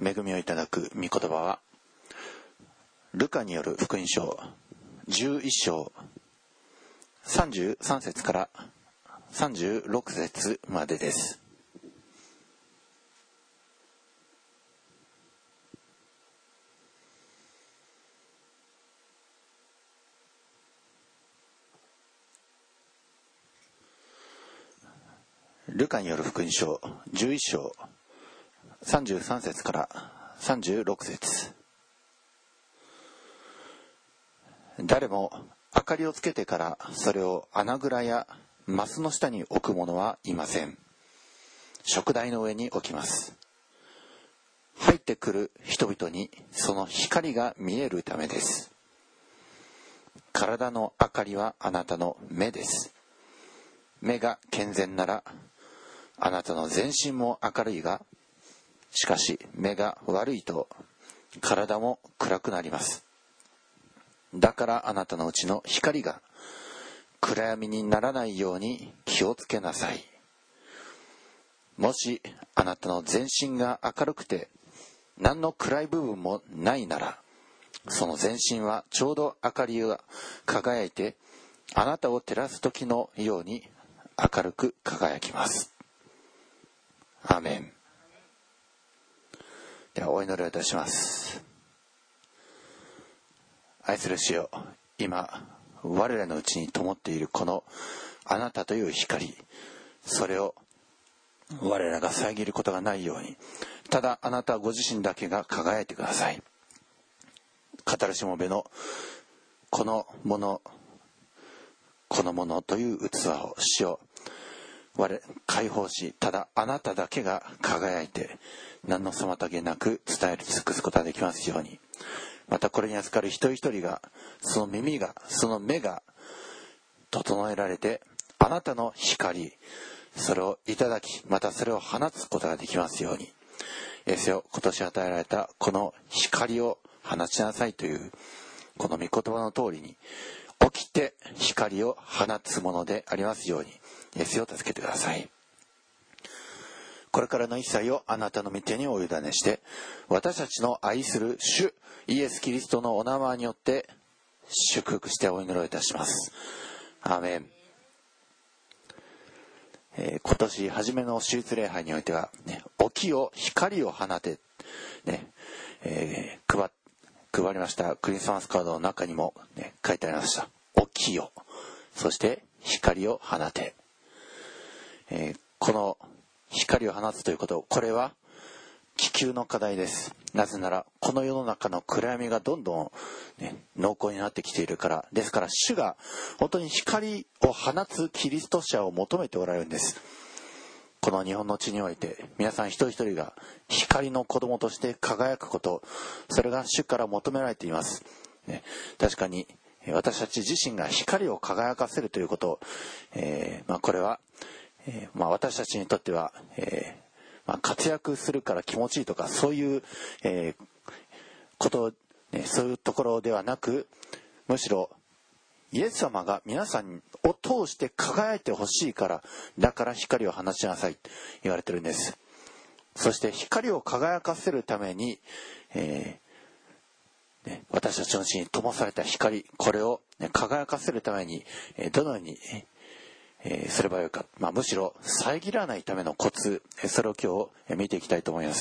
恵みをいただく御言葉は、ルカによる福音書11章33節から36節までです。ルカによる福音書11章33節から36節。誰も明かりをつけてからそれを穴蔵やマスの下に置く者はいません。燭台の上に置きます。入ってくる人々にその光が見えるためです。体の明かりはあなたの目です。目が健全ならあなたの全身も明るいが、しかし目が悪いと体も暗くなります。だからあなたのうちの光が暗闇にならないように気をつけなさい。もしあなたの全身が明るくて何の暗い部分もないなら、その全身はちょうど明かりが輝いてあなたを照らす時のように明るく輝きます。アーメン。ではお祈りをいたします。愛する主よ、今我らのうちに灯っているこのあなたという光、それを我らが遮ることがないように、ただあなたご自身だけが輝いてください。語るしもべのこのものという器を主よ解放し、ただあなただけが輝いて何の妨げなく伝え尽くすことができますように。またこれに預かる一人一人が、その耳がその目が整えられて、あなたの光それをいただき、またそれを放つことができますように。イエスよ、今年与えられたこの光を放ちなさいというこの御言葉の通りに起きて光を放つものでありますように、イエスを助けてください。これからの一切をあなたの御手にお委ねして、私たちの愛する主イエスキリストのお名前によって祝福してお祈りをいたします。アーメン。今年初めの手術礼拝においては、起きよ光を放て、配りましたクリスマスカードの中にも、書いてありました。起きよ、そして光を放て。この光を放つということ、これは地球の課題です。なぜならこの世の中の暗闇がどんどん、濃厚になってきているからです。から主が本当に光を放つキリスト者を求めておられるんです。この日本の地において皆さん一人一人が光の子供として輝くこと、それが主から求められています、確かに私たち自身が光を輝かせるということ、これは、私たちにとっては、活躍するから気持ちいいとかそういう、こと、そういうところではなく、むしろイエス様が皆さんを通して輝いてほしいから、だから光を放ちなさいと言われてるんです。そして光を輝かせるために、私たちのうちに灯された光、これを、輝かせるために、どのように、すればよいか、むしろ遮らないためのコツ、それを今日見ていきたいと思います。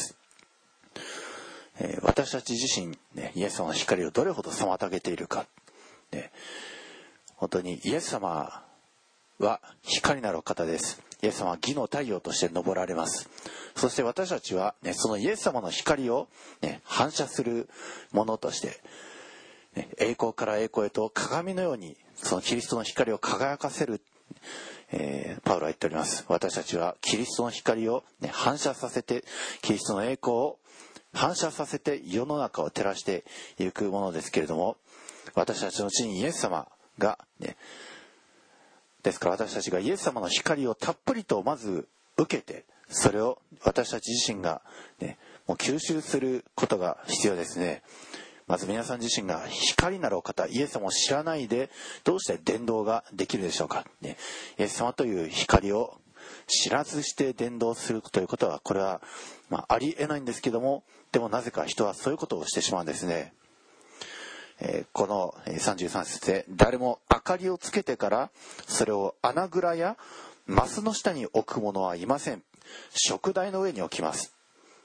私たち自身、イエス様の光をどれほど妨げているか、本当にイエス様は光なるお方です。イエス様は義の太陽として昇られます。そして私たちは、そのイエス様の光を、反射するものとして、栄光から栄光へと鏡のようにそのキリストの光を輝かせる、パウロは言っております。私たちはキリストの光を、反射させて、キリストの栄光を反射させて世の中を照らしていくものですけれども、私たちのうちにイエス様が、ですから私たちがイエス様の光をたっぷりとまず受けて、それを私たち自身が、もう吸収することが必要ですね。まず皆さん自身が光なるお方イエス様を知らないでどうして伝道ができるでしょうか、イエス様という光を知らずして伝道するということは、これはありえないんですけども、でもなぜか人はそういうことをしてしまうんですね。この33節で、誰も明かりをつけてからそれを穴蔵やマスの下に置く者はいません。燭台の上に置きます。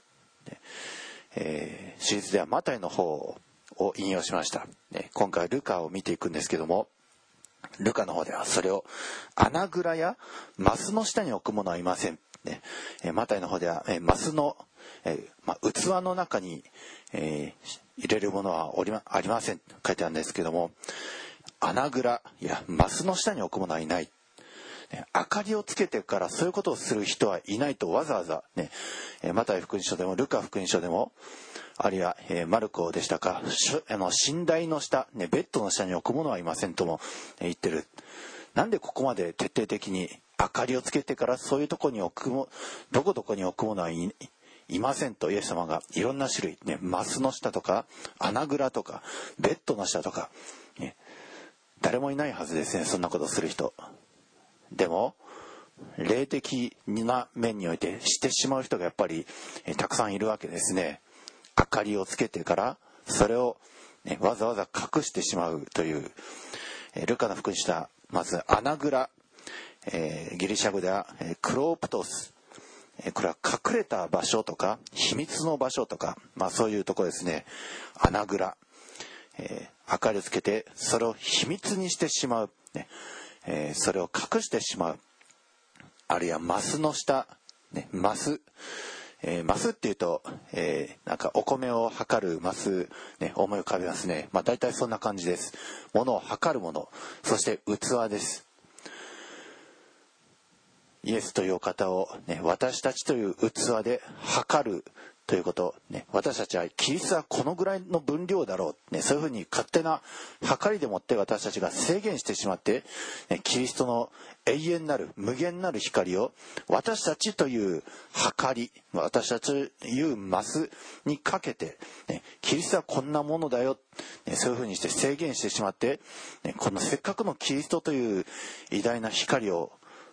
シリーズではマタイの方を引用しました。今回ルカを見ていくんですけども、ルカの方ではそれを穴蔵やマスの下に置く者はいません。マタイの方ではマスの器の中に入れるものはありませんと書いてあるんですけども、穴蔵やマスの下に置くものはいない。明かりをつけてからそういうことをする人はいないとわざわざね、マタイ福音書でもルカ福音書でも、あるいはマルコでしたか、寝台の下、ベッドの下に置くものはいませんとも言ってる。なんでここまで徹底的に明かりをつけてからそういうとこにどこに置くものはいませんとイエス様がいろんな種類、マスの下とか穴蔵とかベッドの下とか、誰もいないはずですね、そんなことする人。でも霊的な面においてしてしまう人がやっぱりたくさんいるわけですね。明かりをつけてからそれを、わざわざ隠してしまうという、ルカの福音書はまず穴蔵、ギリシャ語ではクロープトス、これは隠れた場所とか秘密の場所とか、そういうところですね。穴蔵、明かりをつけてそれを秘密にしてしまう、それを隠してしまう。あるいはマスの下、マスっていうと、なんかお米を測るマス、思い浮かべますね。大体そんな感じです。物を測るもの、そして器です。イエスというお方を、私たちという器で測るということ、私たちはキリストはこのぐらいの分量だろう、そういうふうに勝手な測りでもって私たちが制限してしまって、キリストの永遠なる無限なる光を私たちという測り、私たちというマスにかけて、キリストはこんなものだよ、そういうふうにして制限してしまって、このせっかくのキリストという偉大な光を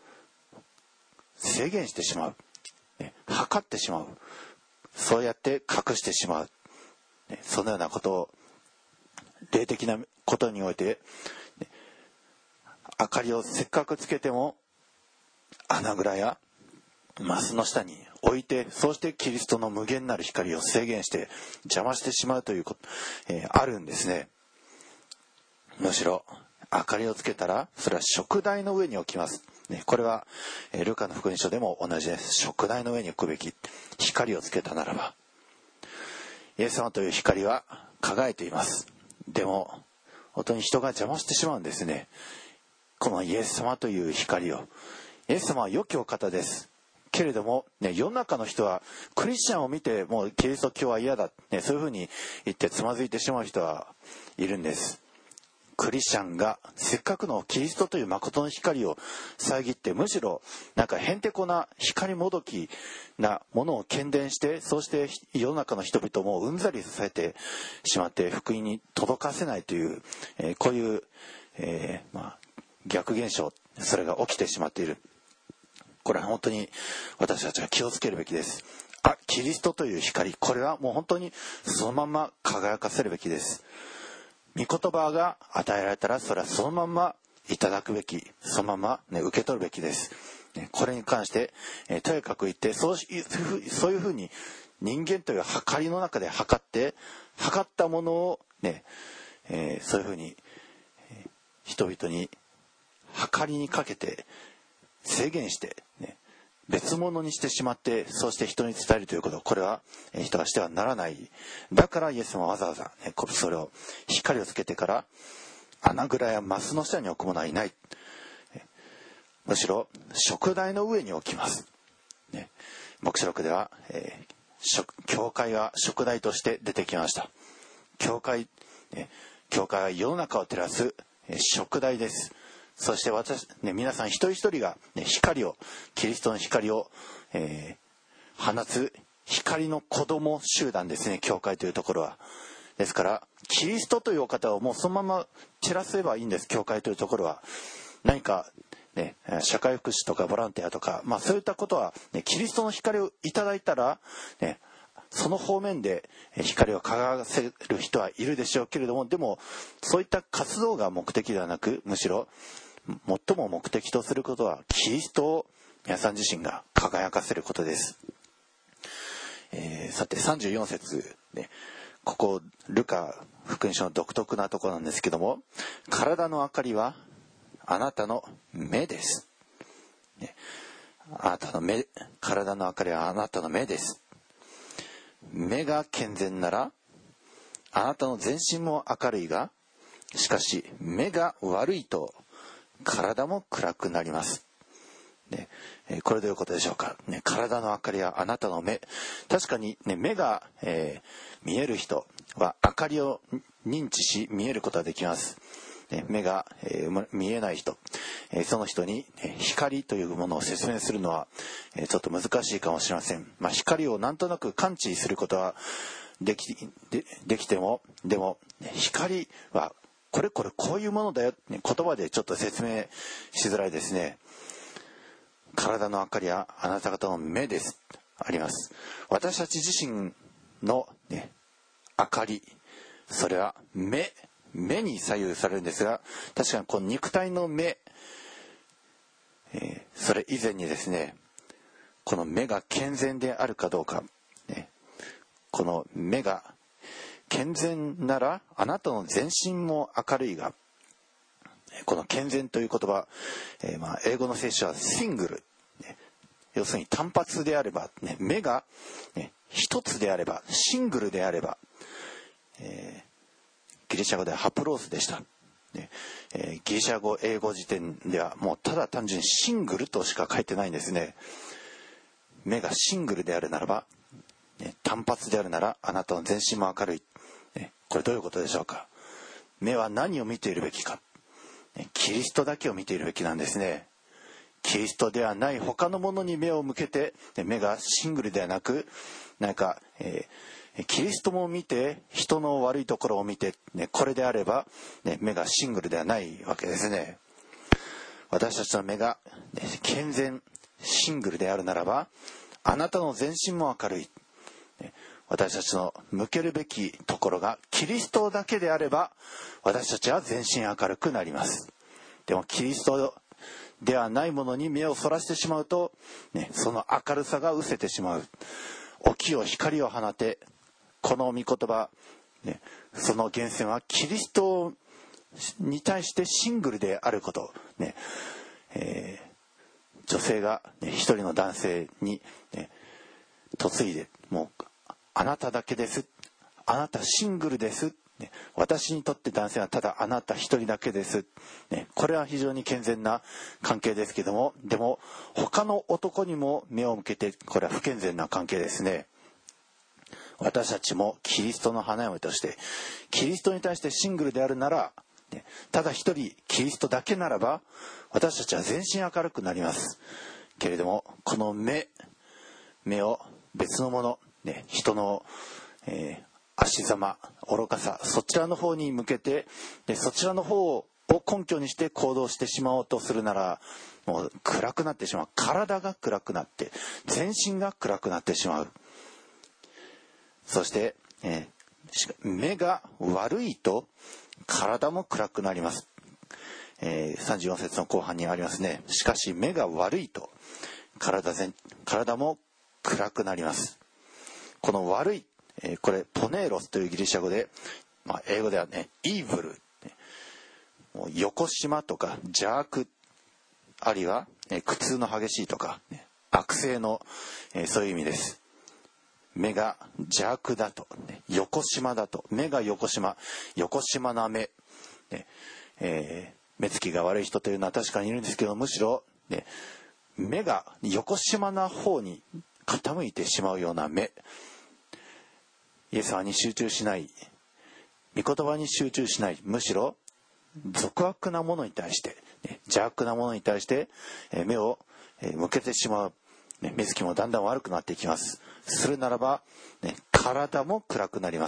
制限してしまう、測ってしまう、そうやって隠してしまう、そのようなことを霊的なことにおいて、明かりをせっかくつけても穴蔵やマスの下に置いて、そうしてキリストの無限なる光を制限して邪魔してしまうということ、あるんですね。むしろ明かりをつけたらそれは燭台の上に置きます。これはルカの福音書でも同じです。燭台の上に置くべき。光をつけたならば、イエス様という光は輝いています。でも本当に人が邪魔してしまうんですね、このイエス様という光を。イエス様は良きお方ですけれども、世の中の人はクリスチャンを見てもうキリスト教は嫌だ、そういうふうに言ってつまずいてしまう人はいるんです。クリスチャンがせっかくのキリストという誠の光を遮って、むしろなんかへんてこな光もどきなものを喧伝して、そうして世の中の人々もうんざりさせてしまって福音に届かせないという、こういう、逆現象、それが起きてしまっている。これは本当に私たちが気をつけるべきです。キリストという光、これはもう本当にそのまま輝かせるべきです。御言葉が与えられたらそれはそのままいただくべき、そのまま、受け取るべきです。これに関して、とにかく言って、そういうふうに人間という測りの中で測ったものを、そういうふうに人々に測りにかけて制限して、別物にしてしまって、そうして人に伝えるということ、これは人がしてはならない。だからイエス様はわざわざ、それを光をつけてから穴蔵やマスの下に置く者はいない。むしろ燭台の上に置きます。黙示録では、教会が燭台として出てきました。教会は世の中を照らす燭台です。そして皆さん一人一人が、キリストの光を、放つ光の子供集団ですね、教会というところは。ですからキリストというお方をもうそのまま照らせばいいんです。教会というところは何かね、社会福祉とかボランティアとか、そういったことは、ね、キリストの光をいただいたら、ね、その方面で光を輝かせる人はいるでしょうけれども、でもそういった活動が目的ではなく、むしろ最も目的とすることはキリストを皆さん自身が輝かせることです。さて34節、ね、ここルカ福音書の独特なところなんですけども、体の明かりはあなたの目です、ね、あなたの目、体の明かりはあなたの目です。目が健全ならあなたの全身も明るいが、しかし目が悪いと体も暗くなります、ね。これどういうことでしょうか、ね、体の明かりはあなたの目。確かに、ね、目が、見える人は明かりを認知し見えることができます。目が、見えない人、その人に光というものを説明するのはちょっと難しいかもしれません。光をなんとなく感知することはできても、でも光はこれこういうものだよ、言葉でちょっと説明しづらいですね。体の明かりはあなた方の目ですあります。私たち自身の、ね、明かり、それは目に左右されるんですが、確かにこの肉体の目、それ以前にですね、この目が健全であるかどうか、ね、この目が健全ならあなたの全身も明るいが、この健全という言葉、英語の聖書はシングル、ね、要するに単発であれば、ね、目が、ね、一つであれば、シングルであれば、ギリシャ語ではハプロースでした、ね。ギリシャ語英語辞典ではもうただ単純にシングルとしか書いてないんですね。目がシングルであるならば、ね、単発であるならあなたの全身も明るい、ね、これどういうことでしょうか。目は何を見ているべきか、ね、キリストだけを見ているべきなんですね。キリストではない他のものに目を向けて、目がシングルではなく、キリストも見て人の悪いところを見て、ね、これであれば、ね、目がシングルではないわけですね。私たちの目が、ね、健全シングルであるならばあなたの全身も明るい、ね、私たちの向けるべきところがキリストだけであれば私たちは全身明るくなります。でもキリストではないものに目をそらしてしまうと、ね、その明るさが失せてしまう。起きよ光を放て、この御言葉、ね、その源泉はキリストに対してシングルであること、ね、女性が、ね、一人の男性に、ね、嫁いで、もうあなただけです、あなたシングルです、ね、私にとって男性はただあなた一人だけです、ね、これは非常に健全な関係ですけども、でも他の男にも目を向けて、これは不健全な関係ですね。私たちもキリストの花嫁としてキリストに対してシングルであるなら、ね、ただ一人キリストだけならば私たちは全身明るくなりますけれども、この目を別のもの、ね、人の、足ざ愚かさ、そちらの方に向けて、でそちらの方を根拠にして行動してしまおうとするなら、もう暗くなってしまう。体が暗くなって全身が暗くなってしまう。そして、目が悪いと体も暗くなります。34節の後半にありますね。しかし目が悪いと体も暗くなります。この悪い、これポネーロスというギリシャ語で、英語ではね、イーブル、もう横島とか邪悪、あるいは、苦痛の激しいとか、悪性の、そういう意味です。目が邪悪だと、横島だと、目が横島な目、目つきが悪い人というのは確かにいるんですけど、むしろ、目が横島な方に傾いてしまうような目、イエス様に集中しない、御言葉に集中しない、むしろ俗悪なものに対して、邪悪なものに対して目を向けてしまう。目つきもだんだん悪くなっていきます。するならば、体も暗くなります。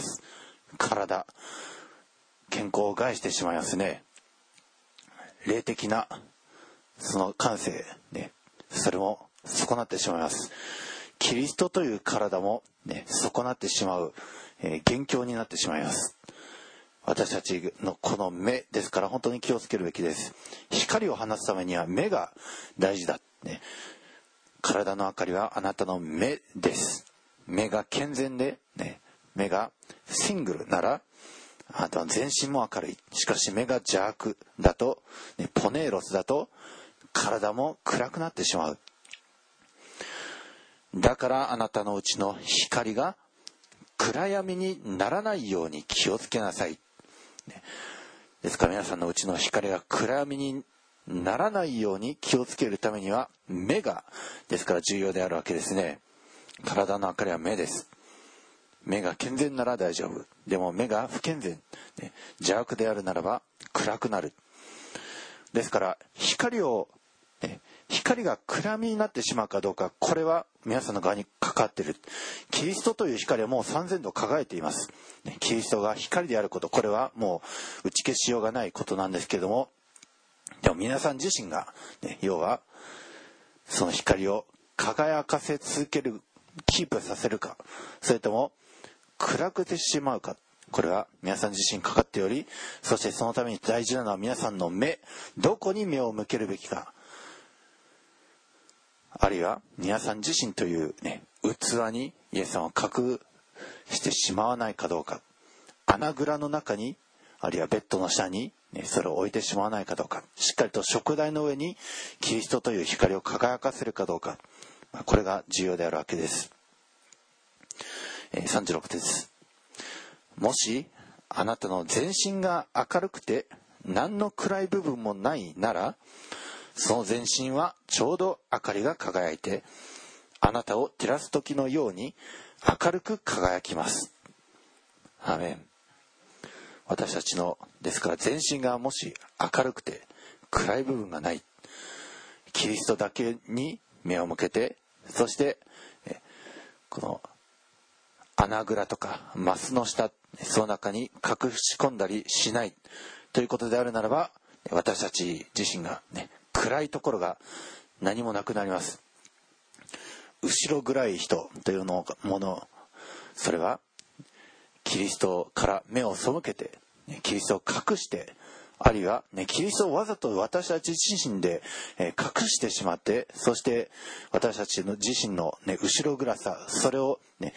健康を害してしまいますね。霊的なその感性、ね、それも損なってしまいます。キリストという体も、ね、損なってしまう、元凶になってしまいます。私たちのこの目ですから本当に気をつけるべきです。光を放つためには目が大事だ、ね、体の明かりはあなたの目です。目が健全で、ね、目がシングルならあなたは全身も明るい。しかし目が邪悪だと、ね、ポネーロスだと体も暗くなってしまう。だからあなたのうちの光が暗闇にならないように気をつけなさい。ですから皆さんのうちの光が暗闇にならないように気をつけるためには目がですから重要であるわけですね。体の明かりは目です。目が健全なら大丈夫。でも目が不健全、ね、邪悪であるならば暗くなる。ですから光が暗闇になってしまうかどうか、これは皆さんの側にかかっている。キリストという光はもう3000度輝いています。キリストが光であること、これはもう打ち消しようがないことなんですけれども、でも皆さん自身が、ね、要はその光を輝かせ続ける、キープさせるか、それとも暗くしてしまうか、これは皆さん自身かかっており、そしてそのために大事なのは皆さんの目、どこに目を向けるべきか、あるいは皆さん自身という、ね、器にイエス様を隠してしまわないかどうか、穴蔵の中に、あるいはベッドの下に、ね、それを置いてしまわないかどうか、しっかりと食台の上にキリストという光を輝かせるかどうか、これが重要であるわけです。36節。もしあなたの全身が明るくて何の暗い部分もないなら、その全身はちょうど明かりが輝いてあなたを照らす時のように明るく輝きます。アーメン。私たちのですから全身がもし明るくて暗い部分がない、キリストだけに目を向けて、そしてこの穴蔵とかマスの下、その中に隠し込んだりしないということであるならば、私たち自身が、ね、暗いところが何もなくなります。後ろ暗い人というもの、それはキリストから目を背けて、キリストを隠して、あるいは、ね、キリストをわざと私たち自身で、隠してしまって、そして私たちの自身の、ね、後ろ暗さ、それを、ね、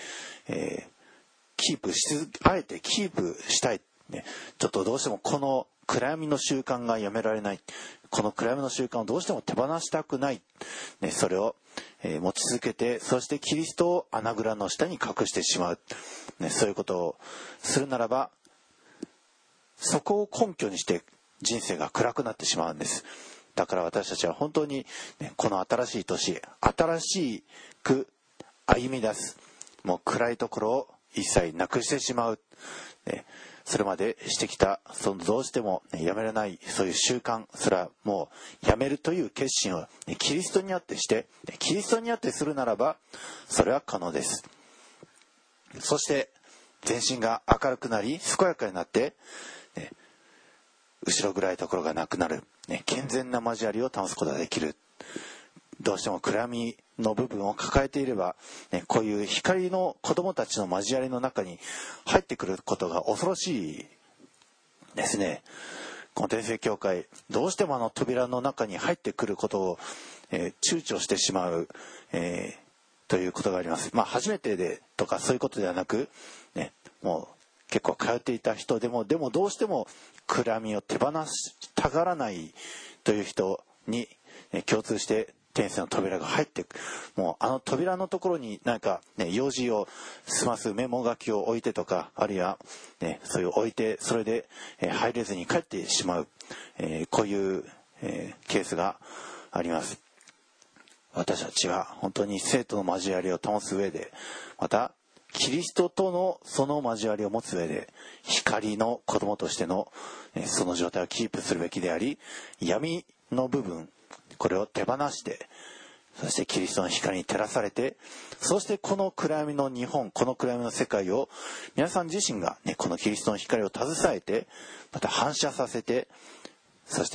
あえてキープしたい、ね、ちょっとどうしてもこの暗闇の習慣がやめられない、この暗闇の習慣をどうしても手放したくない、ね、それを、持ち続けて、そしてキリストを穴蔵の下に隠してしまう、ね、そういうことをするならば、そこを根拠にして人生が暗くなってしまうんです。だから私たちは本当に、ね、この新しい年、新しく歩み出す、もう暗いところを一切なくしてしまう、ね、それまでしてきたそのどうしても、ね、やめられないそういう習慣、それはもうやめるという決心を、ね、キリストにあってして、キリストにあってするならばそれは可能です。そして全身が明るくなり健やかになって、ね、後ろ暗いところがなくなる、ね、健全な交わりを保つことができる。どうしても暗闇の部分を抱えていれば、ね、こういう光の子供たちの交わりの中に入ってくることが恐ろしいですね。この天聖教会、どうしても扉の中に入ってくることを、躊躇してしまう、ということがあります。初めてでとかそういうことではなく、ね、もう結構通っていた人でもどうしても暗闇を手放したがらないという人に、共通して天性の扉が入っていく。もう扉のところになんか、ね、用事を済ますメモ書きを置いてとか、あるいは、ね、そういう置いてそれで、入れずに帰ってしまう、こういう、ケースがあります。私たちは本当に生徒の交わりを保つ上で、またキリストとのその交わりを持つ上で、光の子供としてのその状態をキープするべきであり、闇の部分、これを手放して、そしてキリストの光に照らされて、そしてこの暗闇の日本、この暗闇の世界を皆さん自身が、ね、このキリストの光を携えて、また反射させて、そして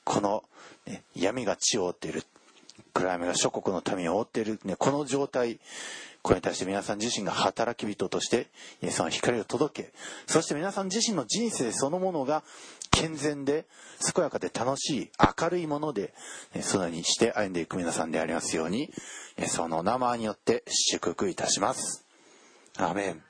この、闇が地を覆っている、暗闇が諸国の民を覆っている、この状態、これに対して皆さん自身が働き人としてイエス様は光を届け、そして皆さん自身の人生そのものが健全で健やかで楽しい明るいもので、そのようにして歩んでいく皆さんでありますように、イエス様のお名前によって祝福いたします。アーメン。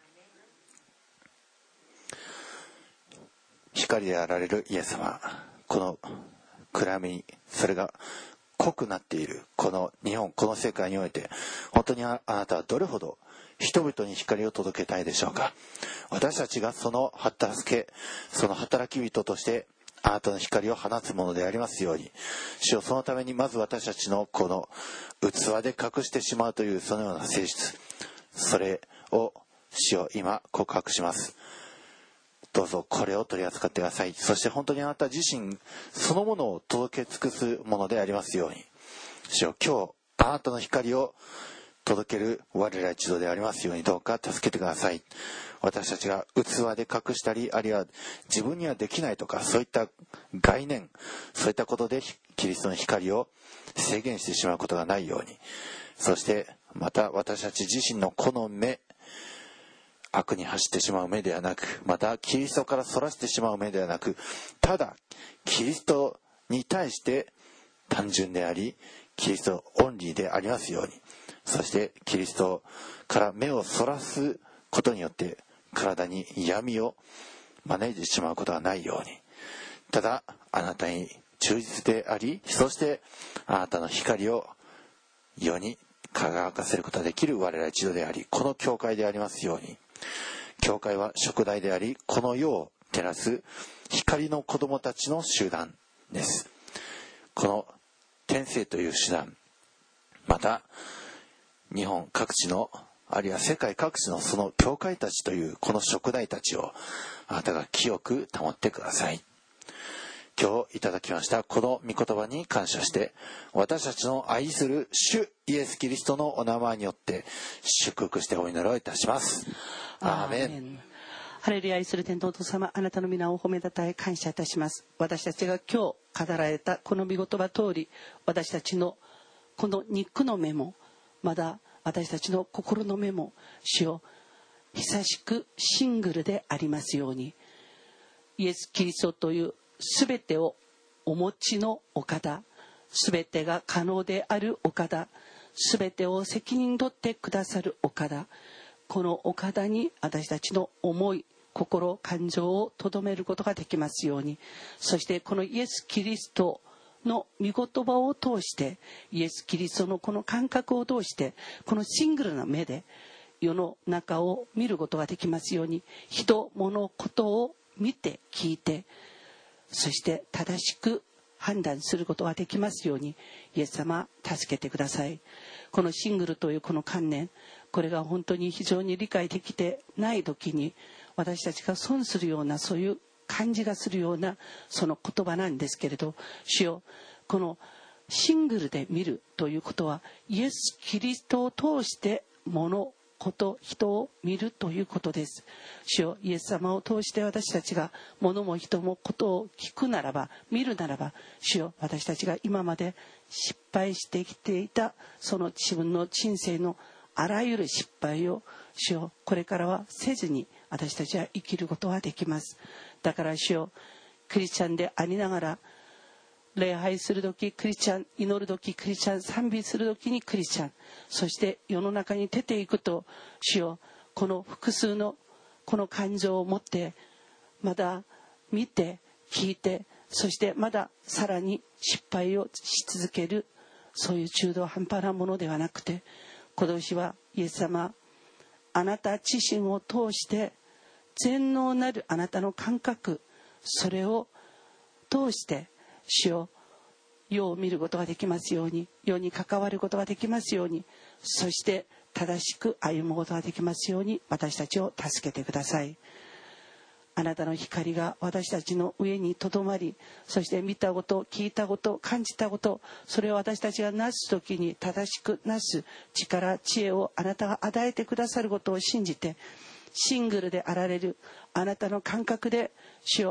光であられるイエス様、この暗闇、それが濃くなっているこの日本、この世界において、本当にあなたはどれほど人々に光を届けたいでしょうか。私たちがその働き人としてあなたの光を放つものでありますように、主よ、そのためにまず私たちのこの器で隠してしまうというそのような性質、それを主よ、今告白します。どうぞこれを取り扱ってください。そして本当にあなた自身そのものを届け尽くすものでありますように、主よ、今日あなたの光を届ける我ら一同でありますように、どうか助けてください。私たちが器で隠したり、あるいは自分にはできないとか、そういった概念、そういったことでキリストの光を制限してしまうことがないように、そしてまた私たち自身のこの目、悪に走ってしまう目ではなく、またキリストからそらしてしまう目ではなく、ただキリストに対して単純であり、キリストオンリーでありますように、そしてキリストから目をそらすことによって体に闇を招いてしまうことがないように、ただあなたに忠実であり、そしてあなたの光を世に輝かせることができる我ら一同であり、この教会でありますように、教会は職代であり、この世を照らす光の子供たちの集団です。この天聖という集団、また日本各地の、あるいは世界各地のその教会たちというこの職代たちをあなたが清く保ってください。今日いただきましたこの御言葉に感謝して、私たちの愛する主イエスキリストのお名前によって祝福してお祈りをいたします。アーメン。 ハレルヤ。愛する天皇と様、あなたの皆を褒めたたえ感謝いたします。私たちが今日語られたこの御言葉通り、私たちのこの肉の目も、まだ私たちの心の目も、主よ、久しくシングルでありますように、イエス・キリストというすべてをお持ちのお方、すべてが可能であるお方、すべてを責任取ってくださるお方、このお方に私たちの思い、心、感情をとどめることができますように、そしてこのイエス・キリストの御言葉を通して、イエス・キリストのこの感覚を通して、このシングルな目で世の中を見ることができますように、人、物、ことを見て聞いて、そして正しく判断することができますように、イエス様助けてください。このシングルというこの観念、これが本当に非常に理解できてない時に、私たちが損するような、そういう感じがするようなその言葉なんですけれど、主よ、このシングルで見るということは、イエス・キリストを通して物、こと、人を見るということです。主よ、イエス様を通して私たちが物も人もことを聞くならば、見るならば、主よ、私たちが今まで失敗してきていたその自分の人生のあらゆる失敗を、主よ、これからはせずに私たちは生きることができます。だから主よ、クリスチャンでありながら、礼拝するときクリスチャン、祈るときクリスチャン、賛美するときにクリスチャン、そして世の中に出ていくと、主よ、この複数のこの感情を持って、まだ見て聞いて、そしてまださらに失敗をし続ける、そういう中途半端なものではなくて、今年はイエス様、あなた自身を通して全能なるあなたの感覚、それを通して主よ、世を見ることができますように、世に関わることができますように、そして正しく歩むことができますように、私たちを助けてください。あなたの光が私たちの上にとどまり、そして見たこと、聞いたこと、感じたこと、それを私たちがなすときに正しくなす力、知恵をあなたが与えてくださることを信じて、シングルであられるあなたの感覚で主よ、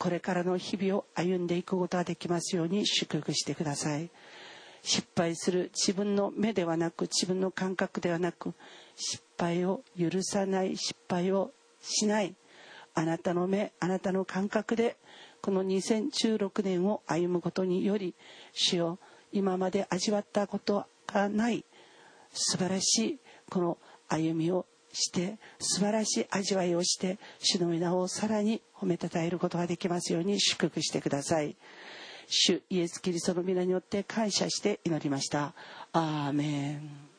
これからの日々を歩んでいくことができますように祝福してください。失敗する自分の目ではなく、自分の感覚ではなく、失敗を許さない、失敗をしない、あなたの目、あなたの感覚でこの2016年を歩むことにより、主よ、今まで味わったことがない素晴らしいこの歩みをして、素晴らしい味わいをして、主の皆をさらに褒めたたえることができますように祝福してください。主イエスキリストの皆によって感謝して祈りました。アーメン。